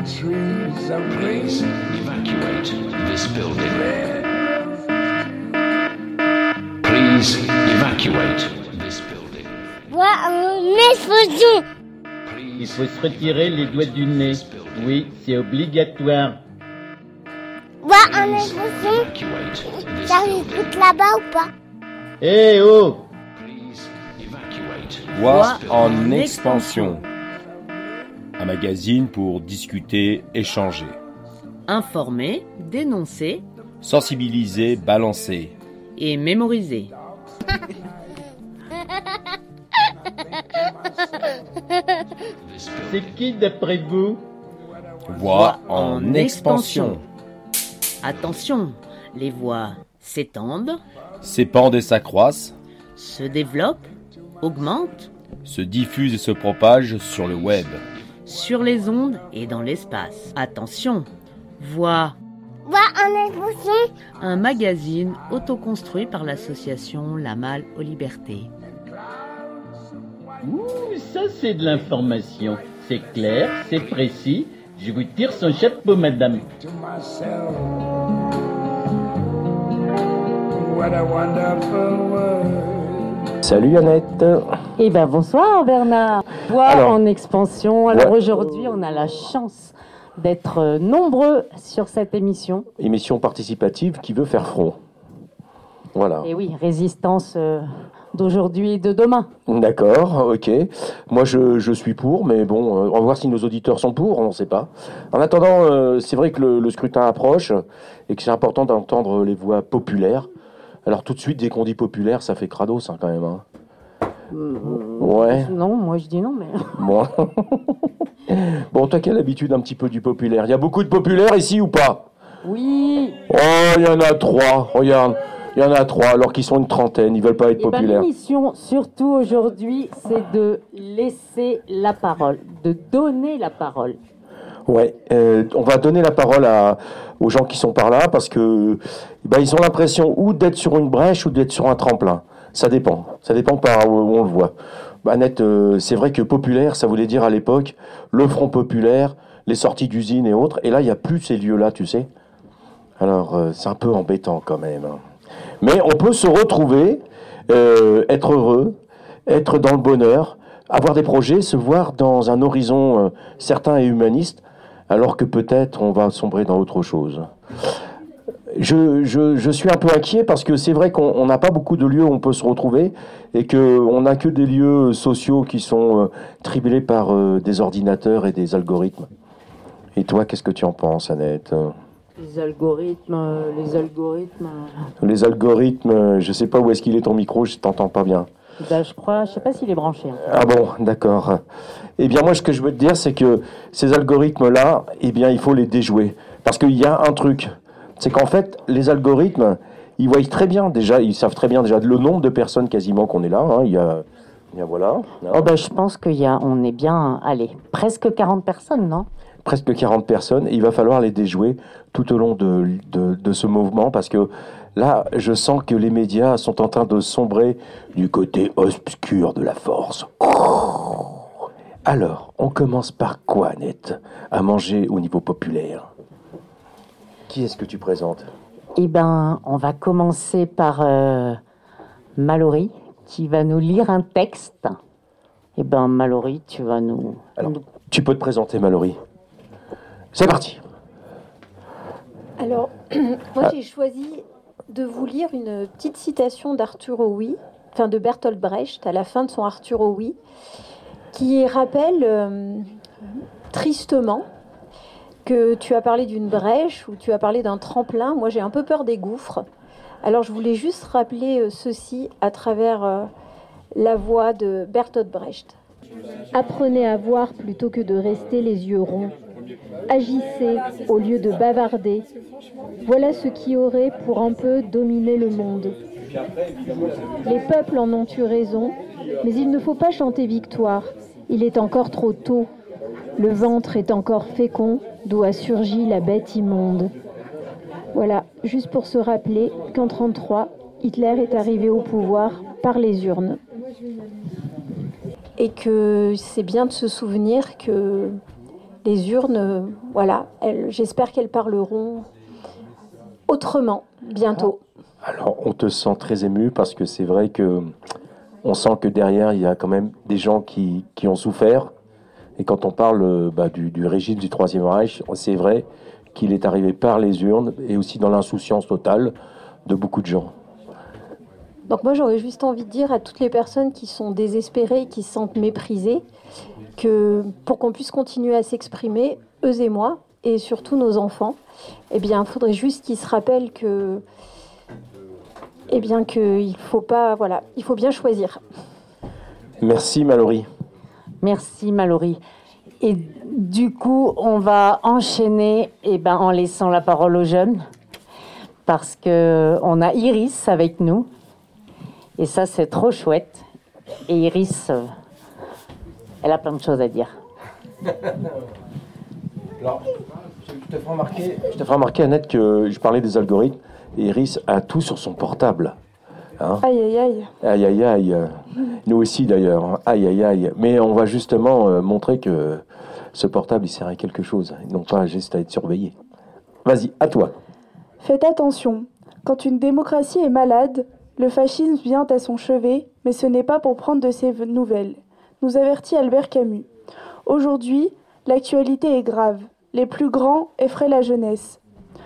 Please evacuate this building. Please evacuate this building. Voix en explosion. Il faut se retirer les doigts du nez. Oui, c'est obligatoire. Voix en explosion. Ça écoute là-bas ou pas? Eh oh! Voix en expansion. Un magazine pour discuter, échanger. Informer, dénoncer, Sensibiliser, balancer. et mémoriser. C'est qui d'après vous? Voix en expansion. Attention, les voix s'étendent, S'épandent et s'accroissent, se développent, augmentent se diffusent et se propagent sur le web. sur les ondes et dans l'espace. Attention, voix, Voix en explosion. un magazine autoconstruit par l'association La Malle aux Libertés. Ouh, ça c'est de l'information. C'est clair, c'est précis. Je vous tire son chapeau, madame. To myself, what a wonderful world. Salut Annette. Eh bien bonsoir Bernard. Voix Alors, en expansion. Alors ouais. aujourd'hui on a la chance d'être nombreux sur cette émission. Émission participative qui veut faire front. Voilà. Et oui, résistance d'aujourd'hui et de demain. D'accord, ok. Moi je suis pour, mais bon, on va voir si nos auditeurs sont pour, on ne sait pas. En attendant, c'est vrai que le scrutin approche et que c'est important d'entendre les voix populaires. Alors tout de suite, dès qu'on dit populaire, ça fait crados quand même. Hein. Ouais. Non, moi je dis non, mais... Bon. Bon, toi qui as l'habitude un petit peu du populaire. Il y a beaucoup de populaires ici ou pas? Oui. Oh, il y en a 3, regarde. Il y en a 3, alors qu'ils sont une trentaine, ils veulent pas être Eh ben, populaires. l'émission, surtout aujourd'hui, c'est de laisser la parole, de donner la parole. Ouais, on va donner la parole aux gens qui sont par là parce que ils ont l'impression ou d'être sur une brèche ou d'être sur un tremplin. Ça dépend par où on le voit. Annette, c'est vrai que populaire, ça voulait dire à l'époque le Front populaire, les sorties d'usines et autres. Et là, il n'y a plus ces lieux-là, tu sais. Alors, c'est un peu embêtant quand même. Hein. Mais on peut se retrouver, être heureux, être dans le bonheur, avoir des projets, se voir dans un horizon certain et humaniste, alors que peut-être on va sombrer dans autre chose. Je suis un peu inquiet parce que c'est vrai qu'on n'a pas beaucoup de lieux où on peut se retrouver et qu'on n'a que des lieux sociaux qui sont trimballés par des ordinateurs et des algorithmes. Et toi, qu'est-ce que tu en penses, Annette ? Les algorithmes... Les algorithmes, je sais pas où est-ce qu'il est ton micro, je t'entends pas bien. Ben, je sais pas s'il est branché. Hein. Ah bon, d'accord. Eh bien, moi, ce que je veux te dire, c'est que ces algorithmes-là, eh bien, il faut les déjouer. Parce qu'il y a un truc, c'est qu'en fait, les algorithmes, ils voient très bien déjà, ils savent très bien déjà le nombre de personnes quasiment qu'on est là. Hein. Il y a voilà. Oh ben, je pense on est bien, allez, presque 40 personnes, non ? Presque 40 personnes, et il va falloir les déjouer tout au long de ce mouvement, parce que là, je sens que les médias sont en train de sombrer du côté obscur de la force. Alors, on commence par quoi, Annette, à manger au niveau populaire ? Qui est-ce que tu présentes ? Eh ben, on va commencer par Mallory, qui va nous lire un texte. Eh ben, Mallory, tu vas nous... Alors, tu peux te présenter, Mallory. C'est parti. Alors, moi j'ai choisi de vous lire une petite citation de Bertolt Brecht, à la fin de son Arthur Oui, qui rappelle tristement que tu as parlé d'une brèche ou tu as parlé d'un tremplin. Moi j'ai un peu peur des gouffres. Alors je voulais juste rappeler ceci à travers la voix de Bertolt Brecht. Apprenez à voir plutôt que de rester les yeux ronds. Agissez au lieu de bavarder. Voilà ce qui aurait pour un peu dominé le monde. Les peuples en ont eu raison, mais il ne faut pas chanter victoire. Il est encore trop tôt. Le ventre est encore fécond, d'où a surgi la bête immonde. Voilà, juste pour se rappeler qu'en 1933, Hitler est arrivé au pouvoir par les urnes. Et que c'est bien de se souvenir que les urnes, voilà, j'espère qu'elles parleront autrement bientôt. Alors, on te sent très ému parce que c'est vrai que on sent que derrière, il y a quand même des gens qui ont souffert. Et quand on parle du régime du Troisième Reich, c'est vrai qu'il est arrivé par les urnes et aussi dans l'insouciance totale de beaucoup de gens. Donc moi, j'aurais juste envie de dire à toutes les personnes qui sont désespérées, qui se sentent méprisées, que pour qu'on puisse continuer à s'exprimer, eux et moi, et surtout nos enfants, eh bien, il faudrait juste qu'ils se rappellent que, eh bien, qu'il faut pas, voilà, il faut bien choisir. Merci Mallory. Merci Mallory. Et du coup, on va enchaîner en laissant la parole aux jeunes, parce qu'on a Iris avec nous. Et ça, c'est trop chouette. Et Iris, elle a plein de choses à dire. Alors, je te ferai remarquer, Annette, que je parlais des algorithmes. Et Iris a tout sur son portable. Hein? Aïe, aïe, aïe. Aïe, aïe, aïe. Nous aussi, d'ailleurs. Hein. Aïe, aïe, aïe. Mais on va justement montrer que ce portable, il sert à quelque chose. Non pas juste à être surveillé. Vas-y, à toi. Faites attention. Quand une démocratie est malade, le fascisme vient à son chevet, mais ce n'est pas pour prendre de ses nouvelles, nous avertit Albert Camus. Aujourd'hui, l'actualité est grave. Les plus grands effraient la jeunesse.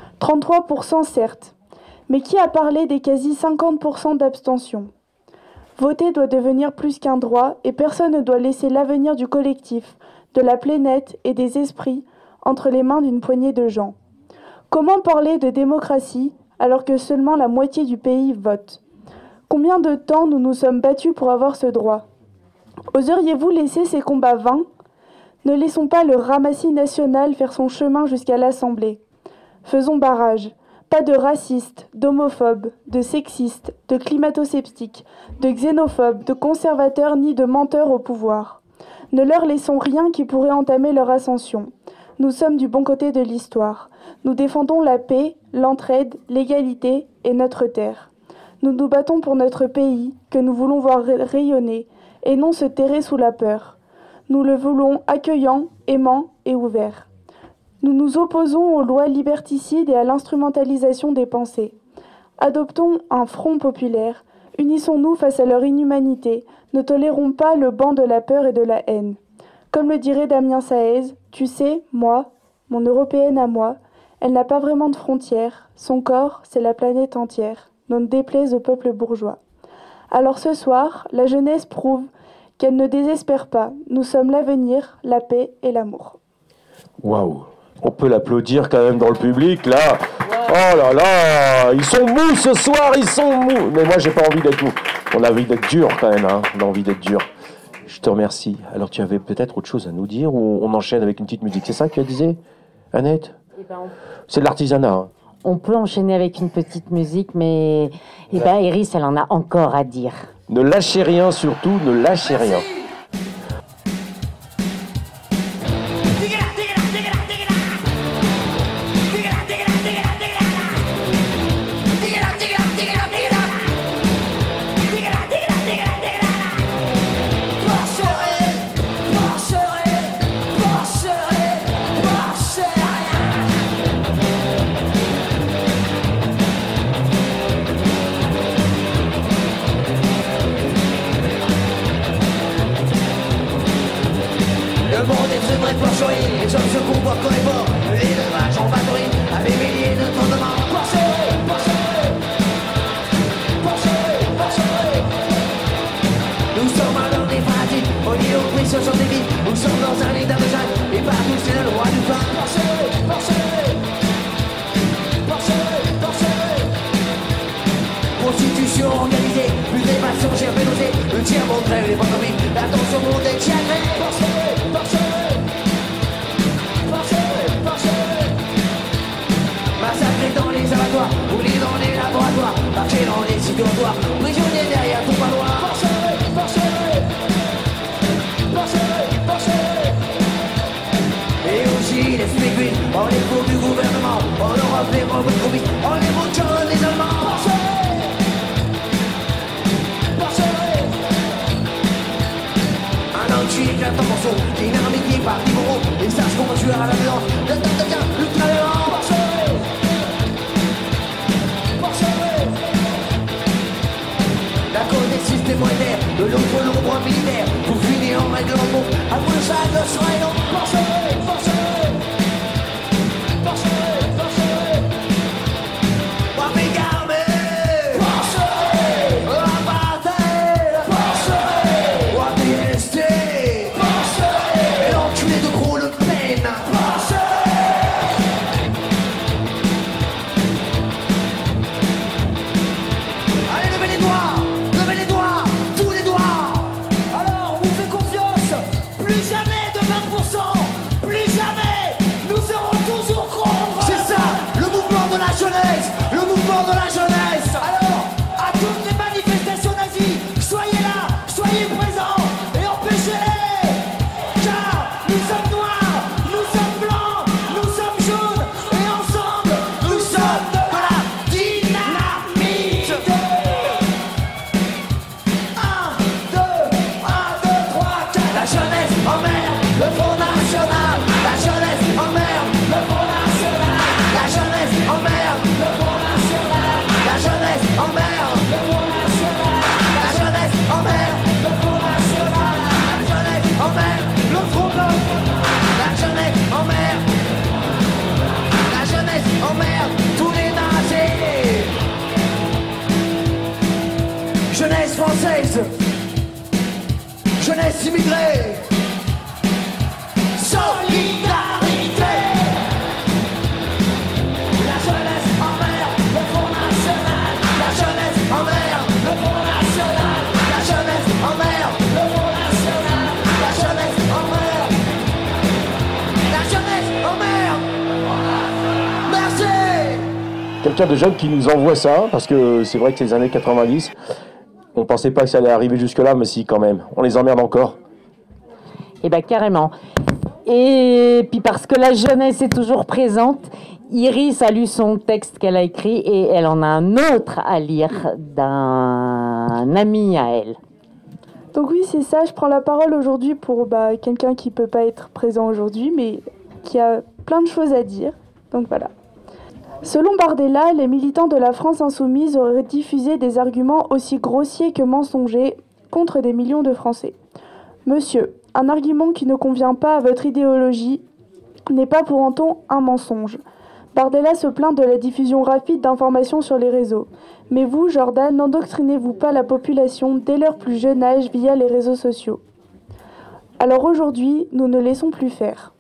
33% certes, mais qui a parlé des quasi 50% d'abstention ? Voter doit devenir plus qu'un droit et personne ne doit laisser l'avenir du collectif, de la planète et des esprits entre les mains d'une poignée de gens. Comment parler de démocratie alors que seulement la moitié du pays vote ? Combien de temps nous nous sommes battus pour avoir ce droit ? Oseriez-vous laisser ces combats vains ? Ne laissons pas le ramassis national faire son chemin jusqu'à l'Assemblée. Faisons barrage. Pas de racistes, d'homophobes, de sexistes, de climato-sceptiques, de xénophobes, de conservateurs ni de menteurs au pouvoir. Ne leur laissons rien qui pourrait entamer leur ascension. Nous sommes du bon côté de l'histoire. Nous défendons la paix, l'entraide, l'égalité et notre terre. Nous nous battons pour notre pays, que nous voulons voir rayonner, et non se terrer sous la peur. Nous le voulons accueillant, aimant et ouvert. Nous nous opposons aux lois liberticides et à l'instrumentalisation des pensées. Adoptons un front populaire, unissons-nous face à leur inhumanité, ne tolérons pas le banc de la peur et de la haine. Comme le dirait Damien Saez, tu sais, moi, mon européenne à moi, elle n'a pas vraiment de frontières, son corps, c'est la planète entière. Ne déplaise au peuple bourgeois. Alors ce soir, la jeunesse prouve qu'elle ne désespère pas. Nous sommes l'avenir, la paix et l'amour. Waouh! On peut l'applaudir quand même dans le public, là. Oh là là! Ils sont mous ce soir, ils sont mous! Mais moi, j'ai pas envie d'être mou. On a envie d'être dur quand même, hein. On a envie d'être dur. Je te remercie. Alors, tu avais peut-être autre chose à nous dire ou on enchaîne avec une petite musique? C'est ça que tu disais, Annette? C'est de l'artisanat, hein. On peut enchaîner avec une petite musique, mais Iris, elle en a encore à dire. Ne lâchez rien, surtout, ne lâchez rien. Les hommes se comportent comme les porcs, les vaches en batterie, avec milliers de tremblements. Nous sommes alors des fanatiques, on y au prix sur des vies. Nous sommes dans un état de jungle, et partout c'est le roi du pain. Constitution organisée, plus des maçons, j'ai pénosé. Le tir montré, les pandémies, l'attention monte et tiagré. Massacrés dans les abattoirs, roulés dans les laboratoires, marchés dans les sites dortoirs, prisonniers derrière tout parloir. Et aussi les spécules, en les cours du gouvernement, en Europe les robes de commis, en les moutons des Allemands. Un anti-éclatant morceau, dynamique par Dimoro. Et sache comment tu as la violence. Ultra violent. D'un côté système monétaire, de l'autre l'ombre militaire. Pour finir en règle en bon. Après le sac, le soin et l'ombre. Jeunesse française, jeunesse immigrée, solidarité. La jeunesse en mer, le Front National. La jeunesse en mer, le Front National. La jeunesse en mer, le Front National. La jeunesse en mer, la jeunesse en mer. Merci. Quelqu'un de jeune qui nous envoie ça, parce que c'est vrai que c'est les années 90. On pensait pas que ça allait arriver jusque-là, mais si, quand même. On les emmerde encore. Eh bien, carrément. Et puis, parce que la jeunesse est toujours présente, Iris a lu son texte qu'elle a écrit et elle en a un autre à lire d'un ami à elle. Donc oui, c'est ça. Je prends la parole aujourd'hui pour quelqu'un qui peut pas être présent aujourd'hui, mais qui a plein de choses à dire. Donc voilà. Selon Bardella, les militants de la France insoumise auraient diffusé des arguments aussi grossiers que mensongers contre des millions de Français. Monsieur, un argument qui ne convient pas à votre idéologie n'est pas pour autant un mensonge. Bardella se plaint de la diffusion rapide d'informations sur les réseaux. Mais vous, Jordan, n'endoctrinez-vous pas la population dès leur plus jeune âge via les réseaux sociaux? Alors aujourd'hui, nous ne laissons plus faire.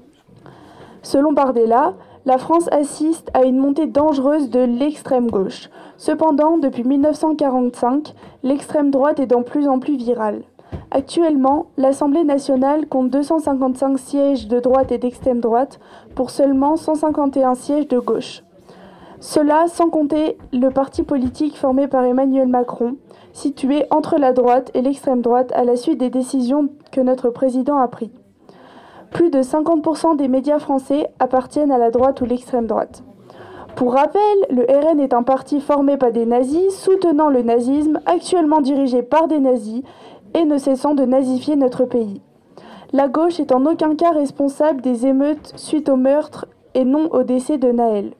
Selon Bardella, la France assiste à une montée dangereuse de l'extrême gauche. Cependant, depuis 1945, l'extrême droite est de plus en plus virale. Actuellement, l'Assemblée nationale compte 255 sièges de droite et d'extrême droite pour seulement 151 sièges de gauche. Cela sans compter le parti politique formé par Emmanuel Macron, situé entre la droite et l'extrême droite à la suite des décisions que notre président a prises. Plus de 50% des médias français appartiennent à la droite ou l'extrême droite. Pour rappel, le RN est un parti formé par des nazis, soutenant le nazisme, actuellement dirigé par des nazis et ne cessant de nazifier notre pays. La gauche est en aucun cas responsable des émeutes suite au meurtre et non au décès de Naël.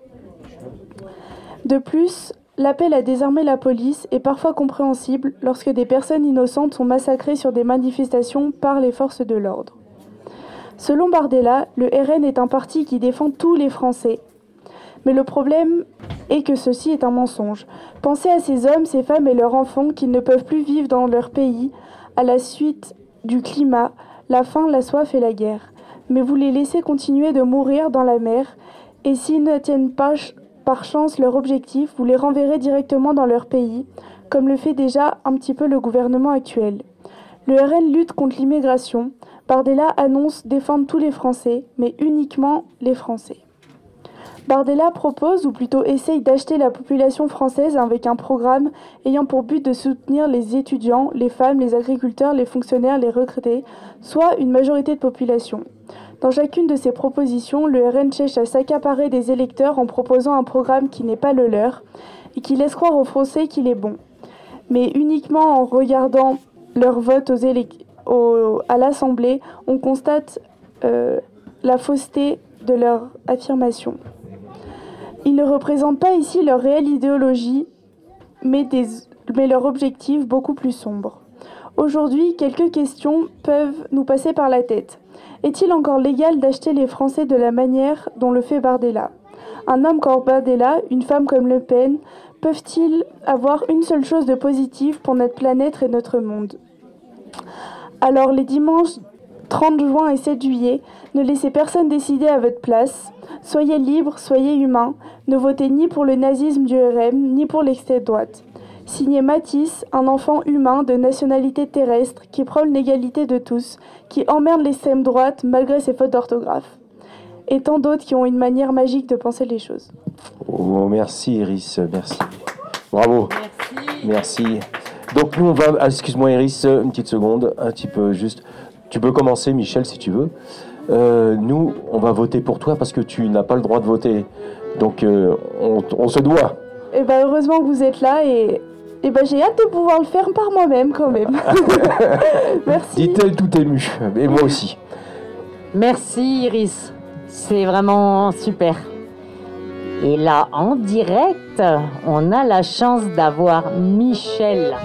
De plus, l'appel à désarmer la police est parfois compréhensible lorsque des personnes innocentes sont massacrées sur des manifestations par les forces de l'ordre. Selon Bardella, le RN est un parti qui défend tous les Français. Mais le problème est que ceci est un mensonge. Pensez à ces hommes, ces femmes et leurs enfants qui ne peuvent plus vivre dans leur pays à la suite du climat, la faim, la soif et la guerre. Mais vous les laissez continuer de mourir dans la mer et s'ils n'atteignent pas par chance leur objectif, vous les renverrez directement dans leur pays, comme le fait déjà un petit peu le gouvernement actuel. Le RN lutte contre l'immigration. Bardella annonce défendre tous les Français, mais uniquement les Français. Bardella propose, ou plutôt essaye d'acheter la population française avec un programme ayant pour but de soutenir les étudiants, les femmes, les agriculteurs, les fonctionnaires, les retraités, soit une majorité de population. Dans chacune de ces propositions, le RN cherche à s'accaparer des électeurs en proposant un programme qui n'est pas le leur et qui laisse croire aux Français qu'il est bon. Mais uniquement en regardant leur vote à l'Assemblée, on constate la fausseté de leur affirmation. Ils ne représentent pas ici leur réelle idéologie, mais leur objectif beaucoup plus sombre. Aujourd'hui, quelques questions peuvent nous passer par la tête. Est-il encore légal d'acheter les Français de la manière dont le fait Bardella ? Un homme comme Bardella, une femme comme Le Pen, peuvent-ils avoir une seule chose de positive pour notre planète et notre monde ? Alors les dimanches 30 juin et 7 juillet, ne laissez personne décider à votre place. Soyez libres, soyez humains. Ne votez ni pour le nazisme du RN, ni pour l'extrême droite. Signé Matisse, un enfant humain de nationalité terrestre qui prône l'égalité de tous, qui emmerde l'extrême droite malgré ses fautes d'orthographe. Et tant d'autres qui ont une manière magique de penser les choses. Oh, merci Iris, merci. Bravo. Merci. Donc nous on va... Ah, excuse-moi Iris, une petite seconde, un petit peu juste. Tu peux commencer Michel si tu veux. Nous, on va voter pour toi parce que tu n'as pas le droit de voter. Donc on se doit. Et heureusement que vous êtes là et j'ai hâte de pouvoir le faire par moi-même quand même. Merci. Dit-elle tout émue, et moi aussi. Merci Iris, c'est vraiment super. Et là, en direct, on a la chance d'avoir Michel.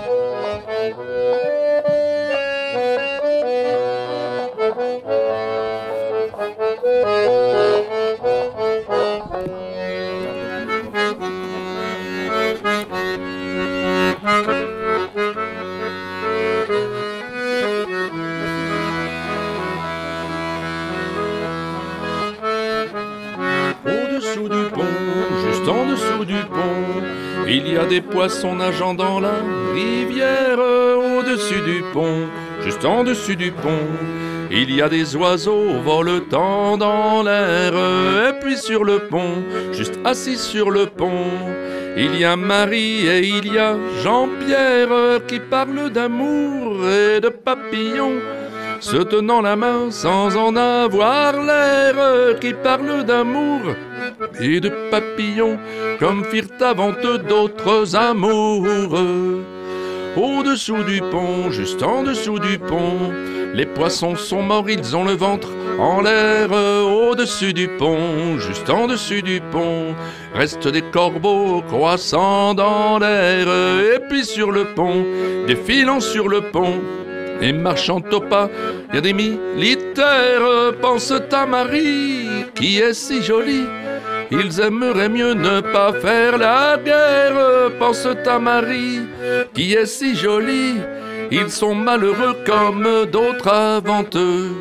Au-dessous du pont, juste en dessous du pont, il y a des poissons nageant dans la rivière. Au-dessus du pont, juste en dessus du pont, il y a des oiseaux voletant dans l'air. Et puis sur le pont, juste assis sur le pont, il y a Marie et il y a Jean-Pierre qui parlent d'amour et de papillons, se tenant la main sans en avoir l'air, qui parlent d'amour et de papillons, comme firent avant eux d'autres amoureux. Au-dessous du pont, juste en dessous du pont, les poissons sont morts, ils ont le ventre en l'air. Au-dessus du pont, juste en dessus du pont, restent des corbeaux croissant dans l'air. Et puis sur le pont, défilant sur le pont, et marchant au pas, il y a des militaires. Pense à Marie, qui est si jolie, ils aimeraient mieux ne pas faire la guerre. Pense à Marie, qui est si jolie, ils sont malheureux comme d'autres avant eux.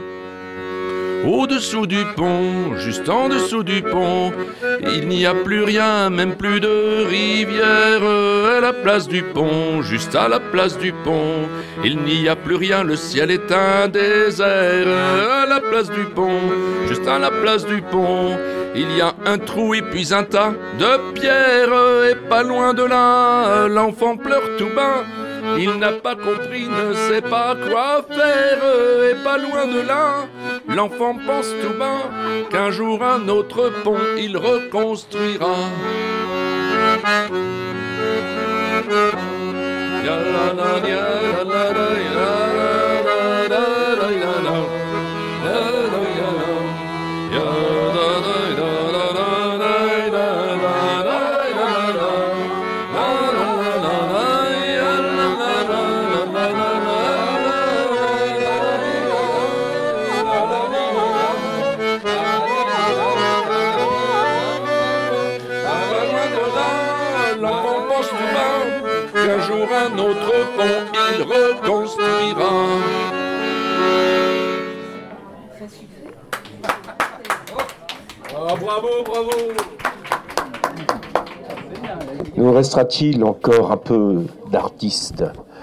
Au-dessous du pont, juste en dessous du pont, il n'y a plus rien, même plus de rivière. À la place du pont, juste à la place du pont, il n'y a plus rien, le ciel est un désert. À la place du pont, juste à la place du pont, il y a un trou et puis un tas de pierres. Et pas loin de là, l'enfant pleure tout bas, il n'a pas compris, ne sait pas quoi faire. Et pas loin de là, l'enfant pense tout bas qu'un jour un autre pont il reconstruira. Qu'un jour un autre pont il reconstruira. Oh, bravo, bravo. Nous restera-t-il encore un peu d'artistes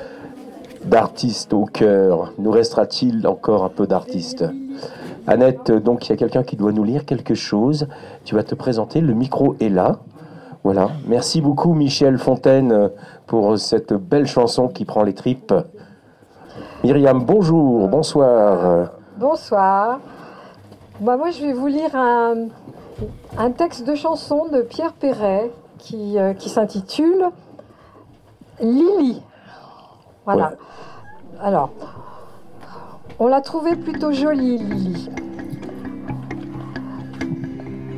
au cœur? Nous restera-t-il encore un peu d'artistes? Annette, donc il y a quelqu'un qui doit nous lire quelque chose. Tu vas te présenter, le micro est là. Voilà. Merci beaucoup Michel Fontaine pour cette belle chanson qui prend les tripes. Myriam, bonjour, bonsoir. Bonsoir. Moi je vais vous lire un texte de chanson de Pierre Perret qui s'intitule Lily. Voilà. Ouais. Alors, on l'a trouvée plutôt jolie, Lily.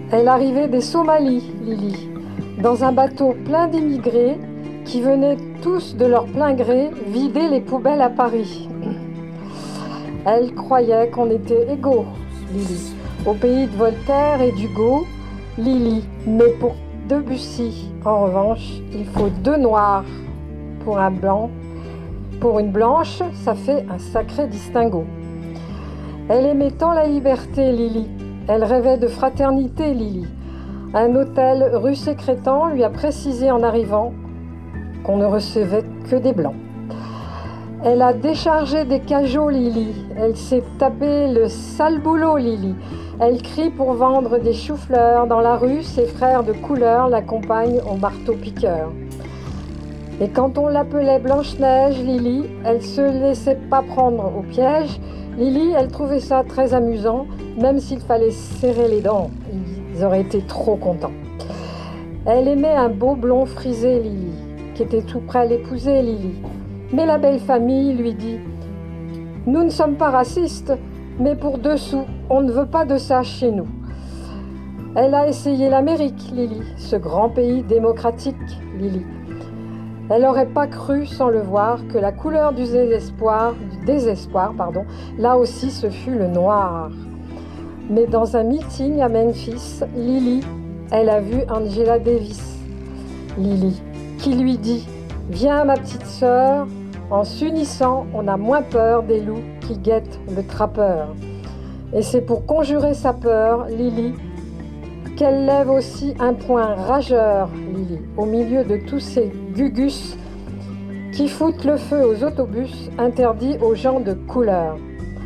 Elle arrivait des Somalies, Lily, dans un bateau plein d'immigrés qui venaient tous de leur plein gré vider les poubelles à Paris. Elle croyait qu'on était égaux, Lily, au pays de Voltaire et d'Hugo, Lily. Mais pour Debussy, en revanche, il faut 2 noirs pour un blanc. Pour une blanche, ça fait un sacré distinguo. Elle aimait tant la liberté, Lily. Elle rêvait de fraternité, Lily. Un hôtel rue Sécrétan lui a précisé en arrivant qu'on ne recevait que des blancs. Elle a déchargé des cajots, Lily. Elle s'est tapé le sale boulot, Lily. Elle crie pour vendre des choux-fleurs. Dans la rue, ses frères de couleur l'accompagnent au marteau-piqueur. Et quand on l'appelait Blanche-Neige, Lily, elle se laissait pas prendre au piège. Lily, elle trouvait ça très amusant, même s'il fallait serrer les dents. Ils auraient été trop contents. Elle aimait un beau blond frisé, Lily, qui était tout près à l'épouser, Lily. Mais la belle famille lui dit « Nous ne sommes pas racistes, mais pour 2 sous, on ne veut pas de ça chez nous. » Elle a essayé l'Amérique, Lily, ce grand pays démocratique, Lily. Elle n'aurait pas cru, sans le voir, que la couleur du désespoir, là aussi ce fut le noir. Mais dans un meeting à Memphis, Lily, elle a vu Angela Davis, Lily, qui lui dit « Viens ma petite sœur, en s'unissant, on a moins peur des loups qui guettent le trappeur. » Et c'est pour conjurer sa peur, Lily, qu'elle lève aussi un poing rageur, Lily, au milieu de tous ces gugus qui foutent le feu aux autobus interdits aux gens de couleur.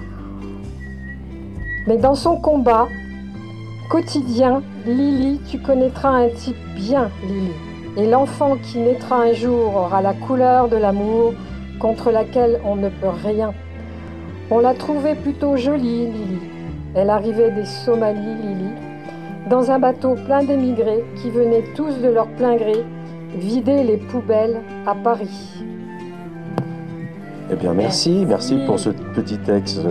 Mais dans son combat quotidien, Lily, tu connaîtras un type bien, Lily. Et l'enfant qui naîtra un jour aura la couleur de l'amour contre laquelle on ne peut rien. On l'a trouvée plutôt jolie, Lily. Elle arrivait des Somalies, Lily, dans un bateau plein d'émigrés qui venaient tous de leur plein gré vider les poubelles à Paris. Eh bien, merci pour ce petit texte.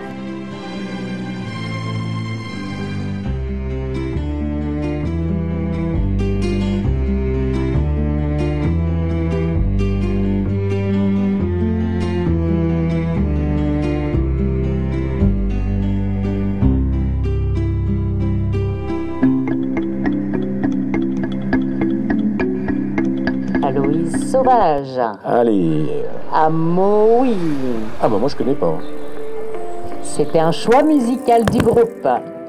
Aloïse Sauvage. Allez. À Maui. Ah bah moi je connais pas. C'était un choix musical du groupe.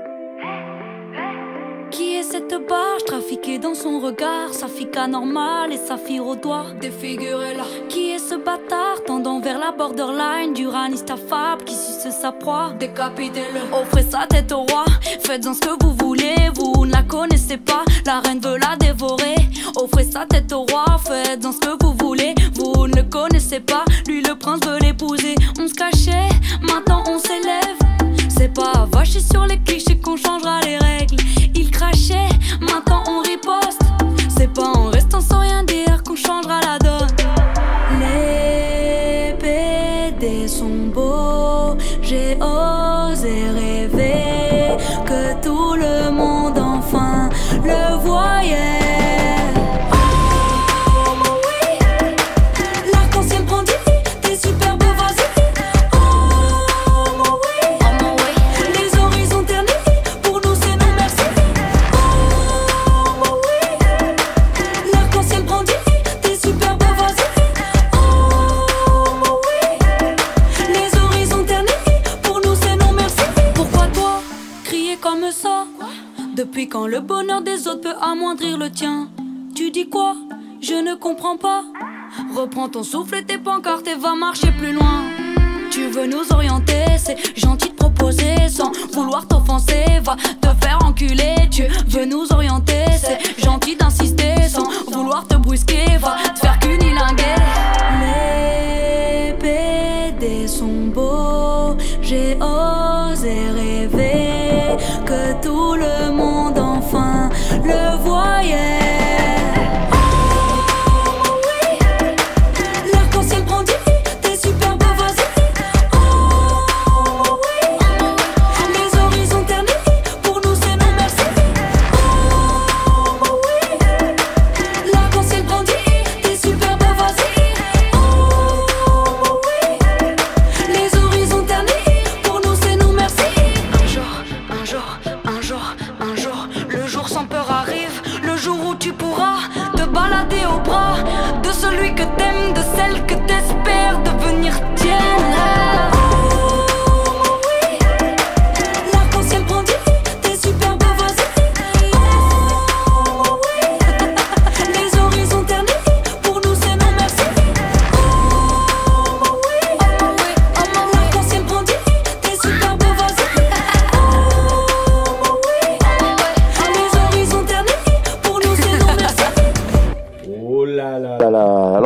Qui est cette barge trafiquée dans son regard? Sa fille anormale et sa fille au doigt défigurée là. Qui est ce bâtard tendant vers la borderline? Du raniste affable qui suce sa proie, décapitez-le. Offrez sa tête au roi, faites-en ce que vous voulez. Vous ne la connaissez pas, la reine veut la dévorer. Offrez sa tête au roi, faites-en ce que vous voulez. Vous ne le connaissez pas, lui le prince veut l'épouser. On se cachait, maintenant on s'élève. C'est pas vacher sur les clichés qu'on changera les règles. Il crachait, maintenant on riposte. C'est pas en restant sans rien dire qu'on changera la donne. Les PD sont beaux, j'ai osé rêver que tout le monde enfin le voyait. Depuis quand le bonheur des autres peut amoindrir le tien? Tu dis quoi? Je ne comprends pas. Reprends ton souffle et tes pancartes et va marcher plus loin. Tu veux nous orienter, c'est gentil de proposer sans vouloir t'offenser. Va te faire enculer, tu veux nous orienter, c'est gentil d'insister sans vouloir te brusquer. Va te faire cunilinguer. Les PD sont beaux, j'ai osé rêver que tout le monde enfin le voyait.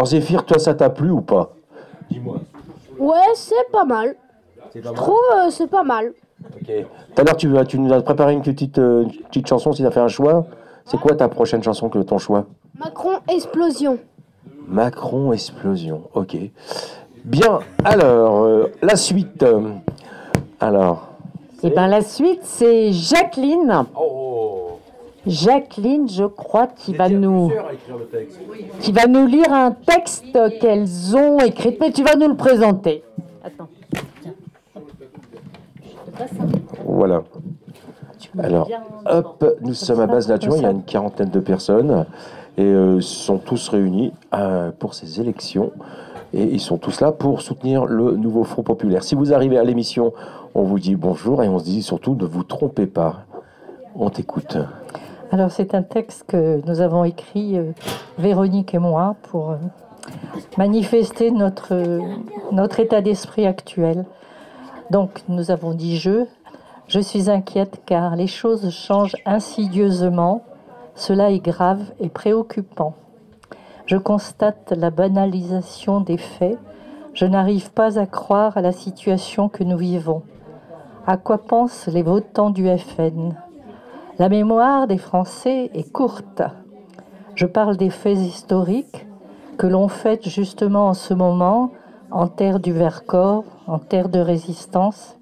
Zéphyr, toi, ça t'a plu ou pas? Dis-moi. Ouais, c'est pas mal. Je trouve c'est pas mal. Ok. Tout à l'heure, tu nous as préparé une petite chanson, si tu as fait un choix. C'est quoi ta prochaine chanson, ton choix? Macron Explosion. Macron Explosion, ok. Bien, alors, la suite. Eh bien, la suite, c'est Jacqueline. Jacqueline, je crois, qui va nous lire un texte qu'elles ont écrit. Mais tu vas nous le présenter. Attends. Voilà. Alors, hop, nous sommes à Base Nature, il y a une quarantaine de personnes et sont tous réunis pour ces élections et ils sont tous là pour soutenir le nouveau Front Populaire. Si vous arrivez à l'émission, on vous dit bonjour et on se dit surtout ne vous trompez pas. On t'écoute. Alors c'est un texte que nous avons écrit, Véronique et moi, pour manifester notre état d'esprit actuel. Donc nous avons dit je suis inquiète car les choses changent insidieusement. Cela est grave et préoccupant. Je constate la banalisation des faits. Je n'arrive pas à croire à la situation que nous vivons. À quoi pensent les votants du FN ? La mémoire des Français est courte. Je parle des faits historiques que l'on fête justement en ce moment en terre du Vercors, en terre de résistance.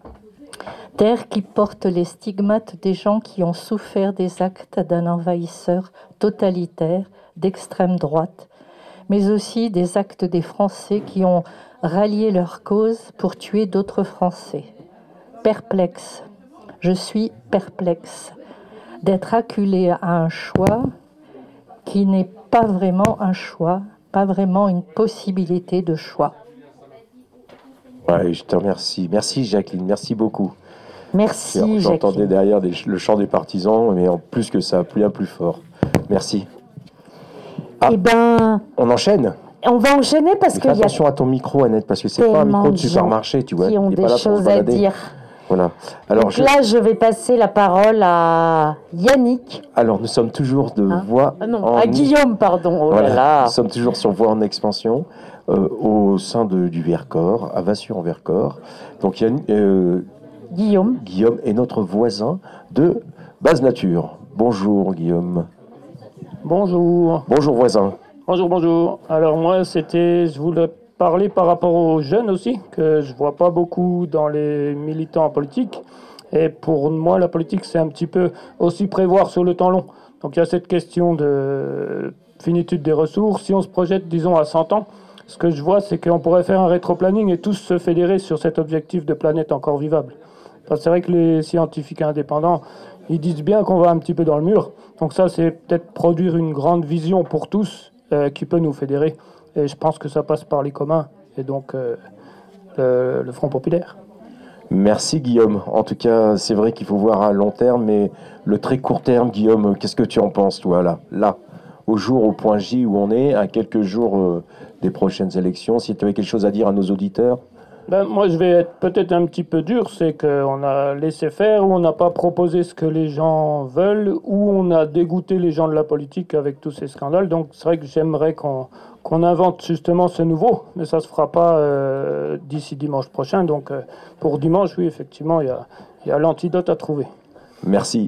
Terre qui porte les stigmates des gens qui ont souffert des actes d'un envahisseur totalitaire d'extrême droite, mais aussi des actes des Français qui ont rallié leur cause pour tuer d'autres Français. Perplexe, je suis perplexe d'être acculé à un choix qui n'est pas vraiment un choix, pas vraiment une possibilité de choix. Ouais, je te remercie. Merci Jacqueline, merci beaucoup. Merci Jacqueline. J'entendais derrière le chant des partisans, mais en plus que ça, bien plus fort. Merci. Ah, eh ben, on enchaîne. On va enchaîner parce que attention à ton micro, Annette, parce que c'est pas un micro de supermarché, tu vois. Qui ont des choses à dire. Voilà. Alors, donc là, je vais passer la parole à Yannick. Alors, nous sommes toujours de voix à Guillaume, pardon. Oh voilà. là là. Nous sommes toujours sur Voix en expansion au sein du Vercors, à Vassures-en-Vercors. Donc, Guillaume est notre voisin de Base Nature. Bonjour, Guillaume. Bonjour. Bonjour, voisin. Bonjour. Alors, moi, je voulais parler par rapport aux jeunes aussi, que je vois pas beaucoup dans les militants politiques. Et pour moi, la politique, c'est un petit peu aussi prévoir sur le temps long. Donc il y a cette question de finitude des ressources. Si on se projette, disons, à 100 ans, ce que je vois, c'est qu'on pourrait faire un rétro-planning et tous se fédérer sur cet objectif de planète encore vivable. Parce que c'est vrai que les scientifiques indépendants, ils disent bien qu'on va un petit peu dans le mur. Donc ça, c'est peut-être produire une grande vision pour tous qui peut nous fédérer. Et je pense que ça passe par les communs et donc le Front Populaire. Merci Guillaume. En tout cas, c'est vrai qu'il faut voir à long terme, mais le très court terme, Guillaume, qu'est-ce que tu en penses, toi, là, au point J où on est, à quelques jours des prochaines élections, si tu avais quelque chose à dire à nos auditeurs? Moi, je vais être peut-être un petit peu dur, c'est qu'on a laissé faire, ou on n'a pas proposé ce que les gens veulent, ou on a dégoûté les gens de la politique avec tous ces scandales. Donc, c'est vrai que j'aimerais qu'on invente justement ce nouveau, mais ça ne se fera pas d'ici dimanche prochain. Donc, pour dimanche, oui, effectivement, il y a l'antidote à trouver. Merci.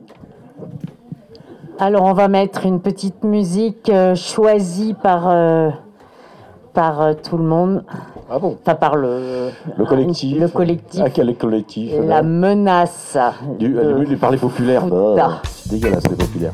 Alors, on va mettre une petite musique choisie par tout le monde. Ah bon? Enfin, par le collectif. Le collectif. Ah, quel collectif? La menace. Par les populaires. C'est dégueulasse, les populaires.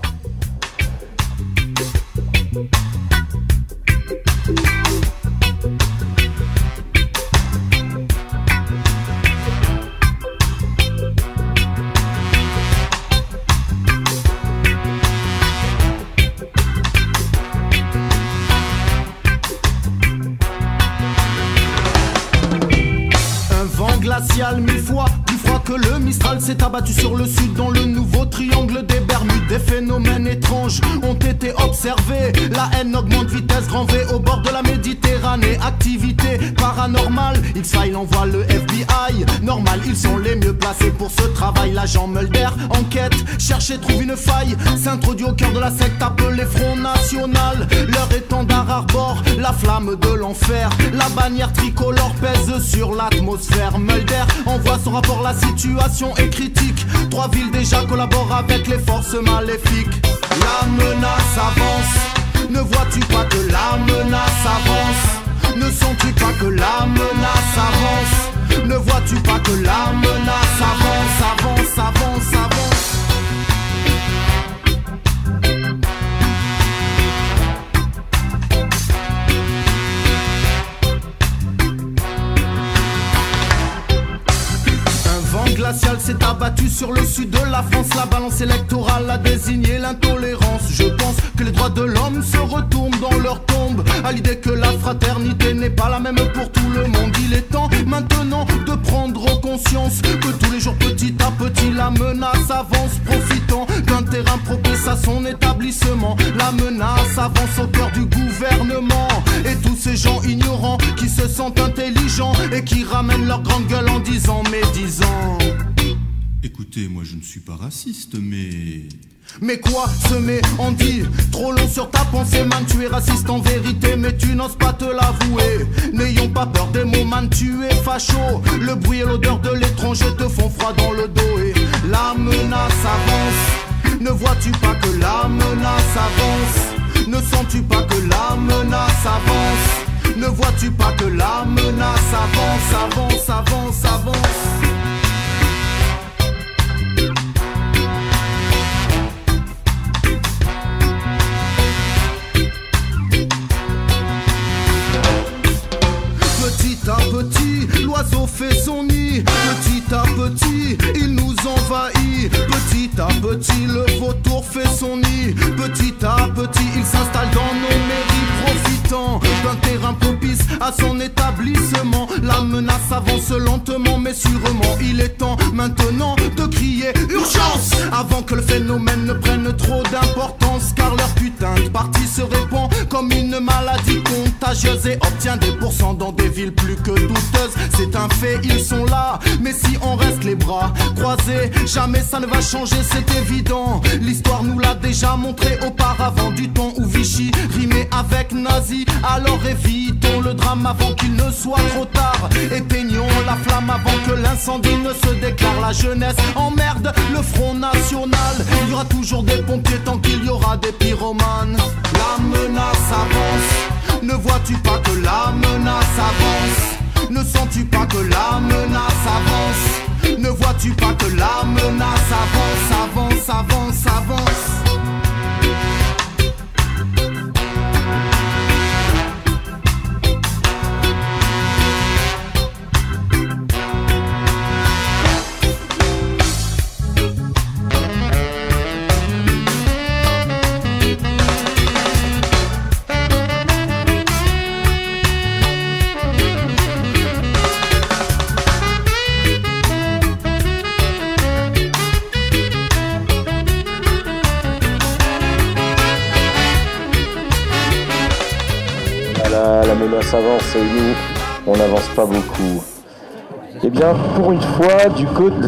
Glacial 1000 fois plus froid que le Mistral s'est abattu sur le sud dans le nouveau triangle des Bermudes. Des phénomènes étranges ont été observés. La haine augmente vitesse grand V au bord de la Méditerranée. Activité paranormale, X-Files envoie le FBI. Normal, ils sont les mieux placés pour ce travail. L'agent Mulder enquête, cherche et trouve une faille. S'introduit au cœur de la secte appelée Front National. Leur étendard arbore la flamme de l'enfer. La bannière tricolore pèse sur l'atmosphère. Mulder envoie son rapport, la situation est critique. 3 villes déjà collaborent avec les forces maléfiques. La menace avance, ne vois-tu pas que la menace avance? Ne sens-tu pas que la menace avance? Ne vois-tu pas que la menace avance, avance, avance, avance? Glacial s'est abattu sur le sud de la France. La balance électorale a désigné l'intolérance. Je pense que les droits de l'homme se retournent dans leur tombe à l'idée que la fraternité n'est pas la même pour tout le monde. Il est temps maintenant de prendre conscience que tous les jours petit à petit la menace avance, profitant d'un terrain propice à son établissement. La menace avance au cœur du gouvernement et tous ces gens ignorants qui se sentent intelligents et qui ramènent leur grande gueule en disant médisant. Écoutez, moi je ne suis pas raciste, Mais quoi semer on dit trop long sur ta pensée, man, tu es raciste en vérité, mais tu n'oses pas te l'avouer. N'ayons pas peur des mots, man, tu es facho. Le bruit et l'odeur de l'étranger te font froid dans le dos et la menace avance. Ne vois-tu pas que la menace avance? Ne sens-tu pas que la menace avance? Ne vois-tu pas que la menace avance, avance, avance, avance? Petit à petit, l'oiseau fait son nid. Petit à petit, il nous envahit. Petit à petit, le vautour fait son nid. Petit à petit, il s'installe dans nos mairies, profitant d'un terrain propice à son établissement. La menace avance lentement mais sûrement. Il est temps maintenant de crier urgence avant que le phénomène ne prenne trop d'importance, car leur putain de parti se répand comme une maladie contagieuse et obtient des pourcents dans des villes plus que douteuses. C'est un fait, ils sont là, mais si on reste les bras croisés, jamais ça ne va changer, c'est évident. L'histoire nous l'a déjà montré auparavant, du temps où Vichy rimait avec nazi. Alors évitons le drame avant qu'il ne soit trop tard. Éteignons la flamme avant que l'incendie ne se déclare. La jeunesse emmerde le Front National. Il y aura toujours des pompiers tant qu'il y aura des pyromanes. La menace avance. Ne vois-tu pas que la menace avance? Ne sens-tu pas que la menace avance? Ne vois-tu pas que la menace avance, avance, avance, avance? La menace avance et nous, on n'avance pas beaucoup. Eh bien, pour une fois, du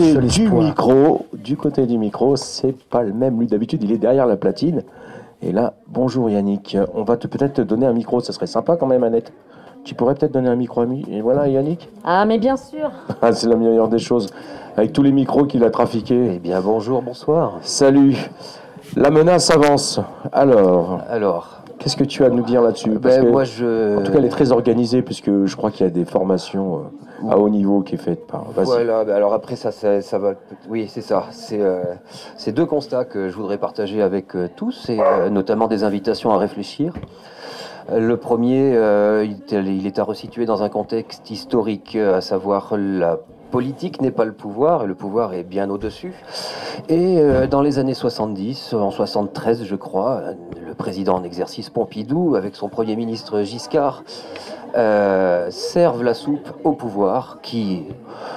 côté du micro, c'est pas le même. Lui, d'habitude, il est derrière la platine. Et là, bonjour Yannick. On va peut-être te donner un micro, ça serait sympa quand même, Annette. Tu pourrais peut-être donner un micro à lui. Et voilà, Yannick. Ah, mais bien sûr. Ah, c'est la meilleure des choses. Avec tous les micros qu'il a trafiqués. Eh bien, bonjour, bonsoir. Salut. La menace avance. Alors. Qu'est-ce que tu as à nous dire là-dessus? Parce que, en tout cas, elle est très organisée, puisque je crois qu'il y a des formations à haut niveau qui est faite par... Voilà, alors après ça va... Oui, c'est ça. C'est deux constats que je voudrais partager avec tous, et notamment des invitations à réfléchir. Le premier, il est à resituer dans un contexte historique, à savoir la politique n'est pas le pouvoir, et le pouvoir est bien au-dessus. Et dans les années 70, en 73 je crois, le président en exercice Pompidou, avec son premier ministre Giscard, servent la soupe au pouvoir qui,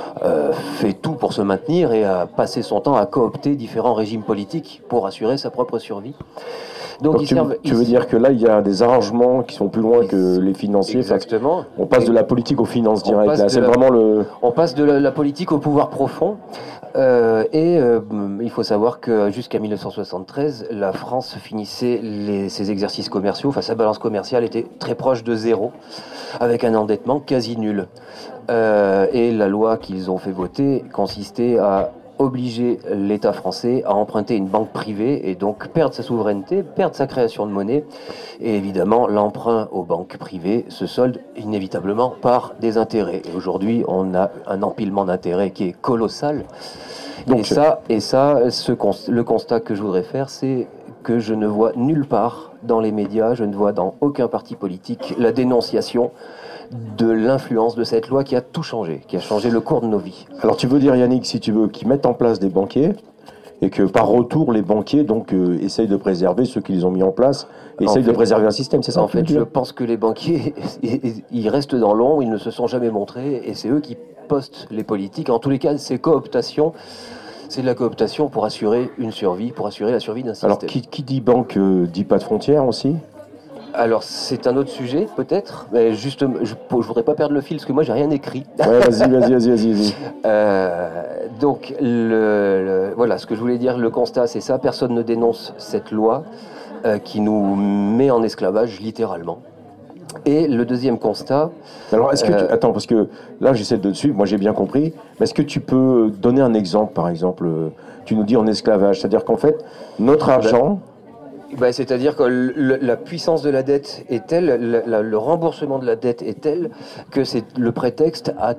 fait tout pour se maintenir et a passé son temps à coopter différents régimes politiques pour assurer sa propre survie. Donc tu veux dire que là, il y a des arrangements qui sont plus loin que les financiers. Exactement. On passe de la politique aux finances On directes. passe Là, on passe de la politique au pouvoir profond. Il faut savoir que jusqu'à 1973, la France finissait ses exercices commerciaux, sa balance commerciale était très proche de zéro, avec un endettement quasi nul. Et la loi qu'ils ont fait voter consistait à obliger l'État français à emprunter une banque privée et donc perdre sa souveraineté, perdre sa création de monnaie. Et évidemment, l'emprunt aux banques privées se solde inévitablement par des intérêts. Et aujourd'hui, on a un empilement d'intérêts qui est colossal. Donc, le constat que je voudrais faire, c'est que je ne vois nulle part dans les médias, je ne vois dans aucun parti politique la dénonciation de l'influence de cette loi qui a tout changé, qui a changé le cours de nos vies. Alors tu veux dire, Yannick, si tu veux, qu'ils mettent en place des banquiers et que par retour, les banquiers essayent de préserver ceux qu'ils ont mis en place, essayent de préserver un système, c'est ça? En fait, je pense que les banquiers, ils restent dans l'ombre, ils ne se sont jamais montrés, et c'est eux qui postent les politiques. En tous les cas, c'est cooptation. C'est de la cooptation pour assurer une survie, pour assurer la survie d'un système. Alors, qui dit banque dit pas de frontières aussi? Alors, c'est un autre sujet, peut-être, mais justement, je voudrais pas perdre le fil, parce que moi, j'ai rien écrit. Ouais, vas-y. Donc, voilà, ce que je voulais dire, le constat, c'est ça, personne ne dénonce cette loi qui nous met en esclavage, littéralement. Et le deuxième constat... Alors, est-ce que attends, parce que là, j'essaie de te suivre, moi j'ai bien compris, mais est-ce que tu peux donner un exemple, par exemple, tu nous dis en esclavage, c'est-à-dire qu'en fait, notre argent... c'est-à-dire que la puissance de la dette est telle, le remboursement de la dette est tel, que c'est le prétexte à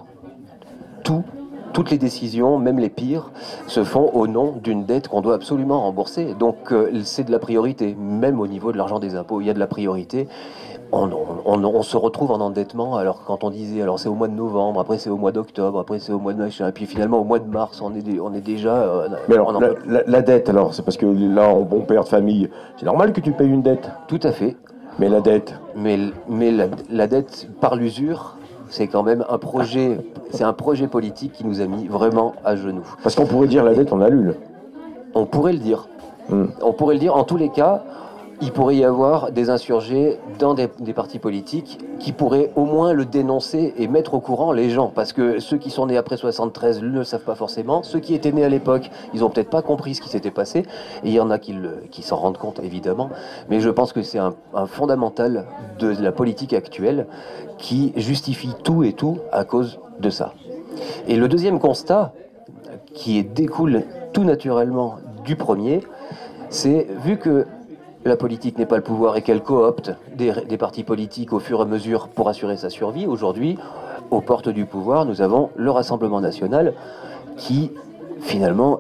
toutes les décisions, même les pires, se font au nom d'une dette qu'on doit absolument rembourser. Donc c'est de la priorité, même au niveau de l'argent des impôts, il y a de la priorité. On se retrouve en endettement, alors quand on disait, alors c'est au mois de novembre, après c'est au mois d'octobre, après c'est au mois de machin, et puis finalement au mois de mars, on est déjà... Mais alors, la dette, alors, c'est parce que là, en bon père de famille, c'est normal que tu payes une dette? Tout à fait. Mais la dette? Mais la dette par l'usure, c'est quand même un projet politique qui nous a mis vraiment à genoux. Parce qu'on pourrait dire la dette, on annule. On pourrait le dire. On pourrait le dire, en tous les cas... Il pourrait y avoir des insurgés dans des partis politiques qui pourraient au moins le dénoncer et mettre au courant les gens. Parce que ceux qui sont nés après 73 ne le savent pas forcément. Ceux qui étaient nés à l'époque, ils n'ont peut-être pas compris ce qui s'était passé. Et il y en a qui s'en rendent compte, évidemment. Mais je pense que c'est un fondamental de la politique actuelle qui justifie tout et tout à cause de ça. Et le deuxième constat, qui découle tout naturellement du premier, c'est vu que la politique n'est pas le pouvoir et qu'elle coopte des partis politiques au fur et à mesure pour assurer sa survie. Aujourd'hui, aux portes du pouvoir, nous avons le Rassemblement national qui, finalement,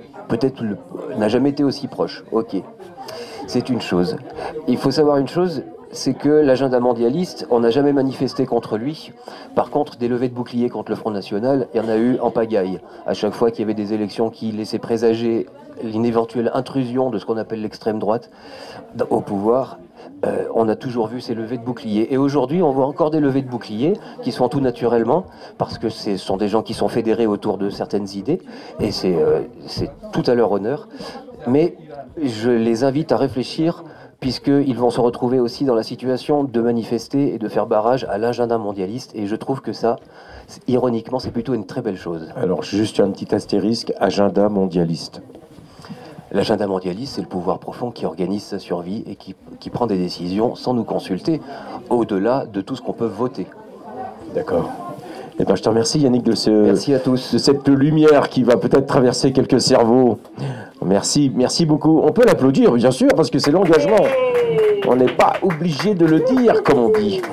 n'a jamais été aussi proche. Ok, c'est une chose. Il faut savoir une chose, c'est que l'agenda mondialiste, on n'a jamais manifesté contre lui. Par contre, des levées de boucliers contre le Front National, il y en a eu en pagaille. À chaque fois qu'il y avait des élections qui laissaient présager une éventuelle intrusion de ce qu'on appelle l'extrême droite au pouvoir, on a toujours vu ces levées de boucliers. Et aujourd'hui, on voit encore des levées de boucliers qui se font tout naturellement, parce que ce sont des gens qui sont fédérés autour de certaines idées, et c'est tout à leur honneur. Mais je les invite à réfléchir, puisqu'ils vont se retrouver aussi dans la situation de manifester et de faire barrage à l'agenda mondialiste, et je trouve que ça, ironiquement, c'est plutôt une très belle chose. Alors, juste un petit astérisque, agenda mondialiste. L'agenda mondialiste, c'est le pouvoir profond qui organise sa survie et qui prend des décisions sans nous consulter, au-delà de tout ce qu'on peut voter. D'accord. Eh ben, je te remercie, Yannick, Merci à tous. De cette lumière qui va peut-être traverser quelques cerveaux. Merci beaucoup. On peut l'applaudir, bien sûr, parce que c'est l'engagement. On n'est pas obligé de le dire, comme on dit.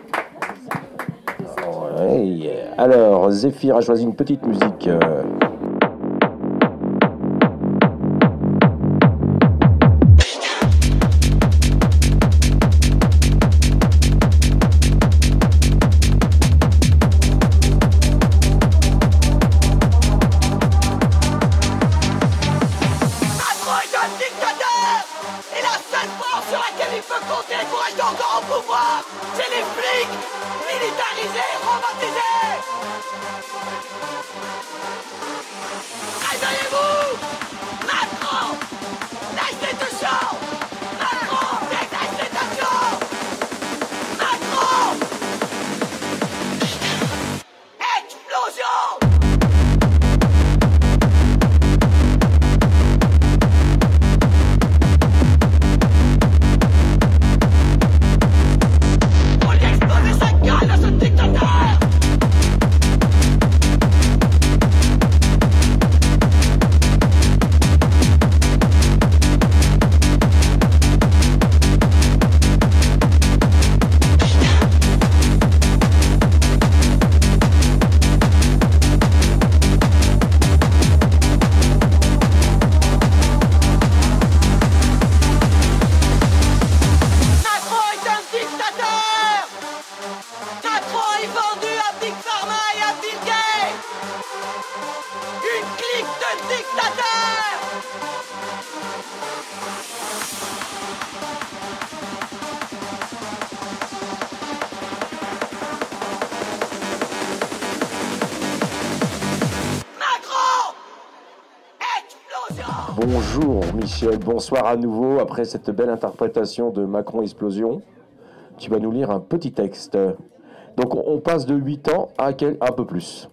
Ouais. Alors, Zéphyr a choisi une petite musique. C'est les flics militarisés, robotisés. dictateur. Macron, explosion. Bonjour Michel, bonsoir à nouveau. Après cette belle interprétation de Macron Explosion, tu vas nous lire un petit texte. Donc on passe de 8 ans à un peu plus.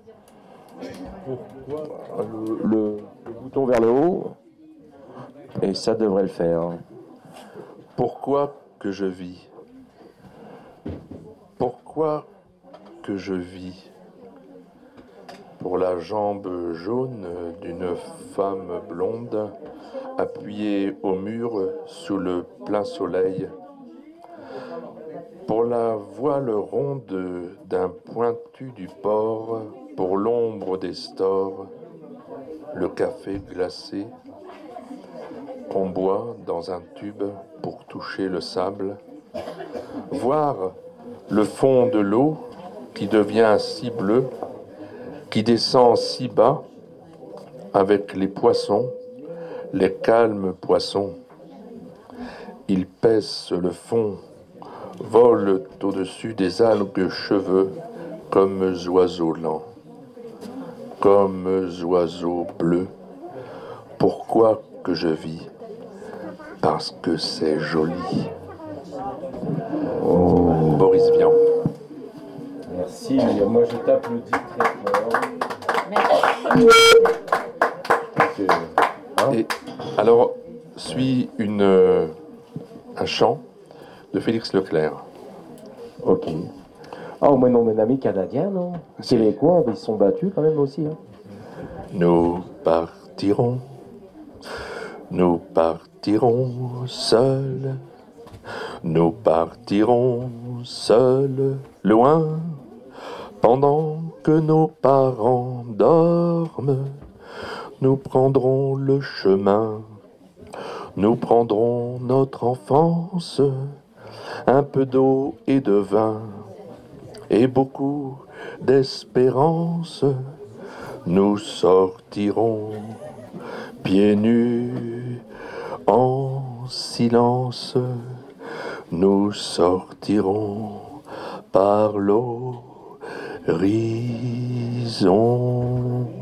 Le bouton vers le haut, et ça devrait le faire. Pourquoi que je vis? Pourquoi que je vis? Pour la jambe jaune d'une femme blonde appuyée au mur sous le plein soleil. Pour la voile ronde d'un pointu du port, pour l'ombre des stores, le café glacé qu'on boit dans un tube pour toucher le sable, voir le fond de l'eau qui devient si bleu, qui descend si bas, avec les poissons, les calmes poissons. Ils pèsent le fond, volent au-dessus des algues cheveux, comme oiseaux lents, comme oiseaux bleus. Pourquoi que je vis? Parce que c'est joli. Boris Vian. Merci, moi je t'applaudis très fort. Et alors, suit un chant de Félix Leclerc. Ok. Ah, au moins non, mon ami canadien, non? Québécois, ils se sont battus quand même aussi. Hein. Nous partirons seuls. Nous partirons seuls, loin, pendant que nos parents dorment. Nous prendrons le chemin, nous prendrons notre enfance, un peu d'eau et de vin, et beaucoup d'espérance. Nous sortirons pieds nus, en silence. Nous sortirons par l'horizon.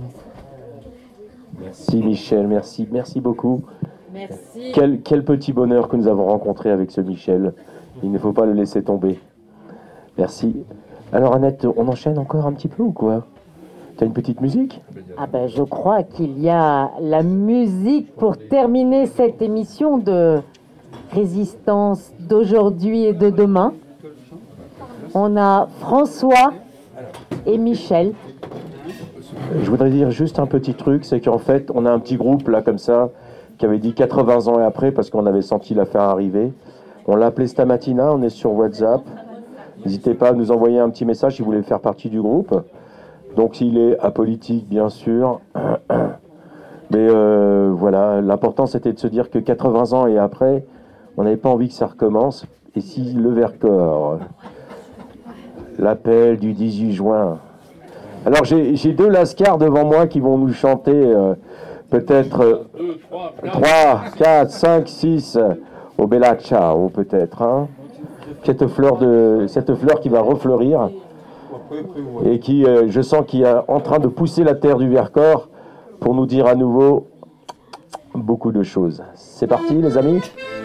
Merci Michel, merci beaucoup. Merci. Quel petit bonheur que nous avons rencontré avec ce Michel. Il ne faut pas le laisser tomber. Merci. Alors Annette, on enchaîne encore un petit peu ou quoi? T'as une petite musique? Ah ben, je crois qu'il y a la musique pour terminer cette émission de résistance d'aujourd'hui et de demain. On a François et Michel. Je voudrais dire juste un petit truc, c'est qu'en fait, on a un petit groupe là comme ça, qui avait dit 80 ans et après, parce qu'on avait senti l'affaire arriver. On l'a appelé Stamatina, on est sur WhatsApp. N'hésitez pas à nous envoyer un petit message si vous voulez faire partie du groupe. Donc s'il est apolitique, bien sûr. Mais voilà, l'important c'était de se dire que 80 ans et après, on n'avait pas envie que ça recommence. Et si le Vercors, l'appel du 18 juin. Alors j'ai deux lascars devant moi qui vont nous chanter peut-être 3, 4, 5, 6 au Bella Ciao peut-être. Hein. Cette fleur qui va refleurir et qui, je sens qu'il est en train de pousser la terre du Vercors pour nous dire à nouveau beaucoup de choses. C'est parti les amis.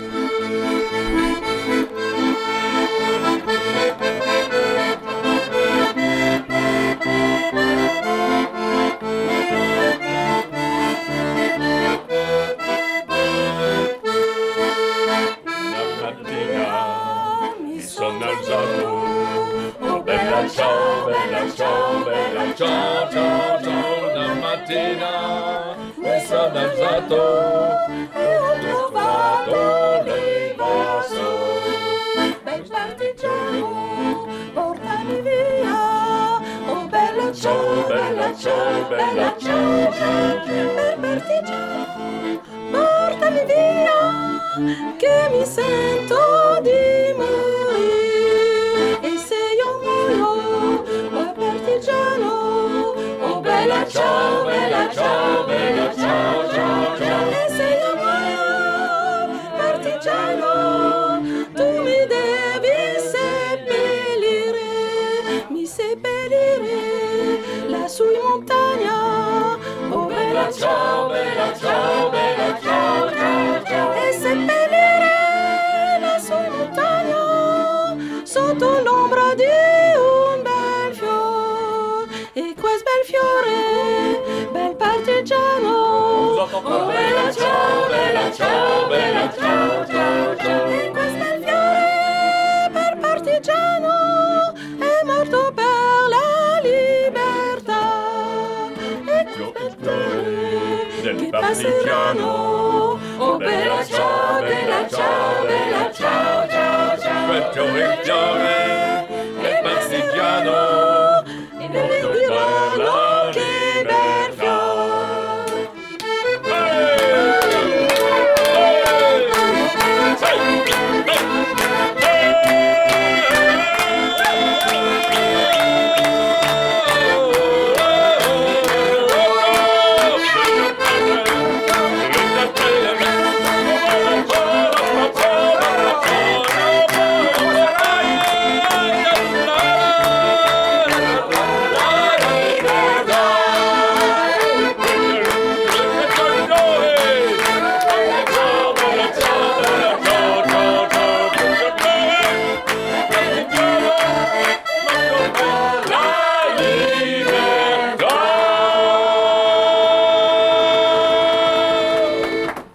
Ciao, ciao, ciao, la mattina mi sono alzato e ho trovato l'invaso. Ben partigiano, portami via, oh bella ciao, bella ciao, bella ciao, ben partigiano, portami via, che mi sento di morire. E se io muoio, oh partigiano, bella ciao, bella ciao, bella ciao, bella ciao, ciao, ciao. E seppellire lassù in montagna sotto l'ombra di un bel fiore. E quel bel fiore, bel partigiano, oh bella ciao, bella ciao, bella ciao, ciao, ciao. e quel bel fiore, bel partigiano, è morto per la libertà. E quel bel fiore che passeranno, oh bella ciao, bella ciao, bella ciao, ciao, ciao. Fiore, fiore,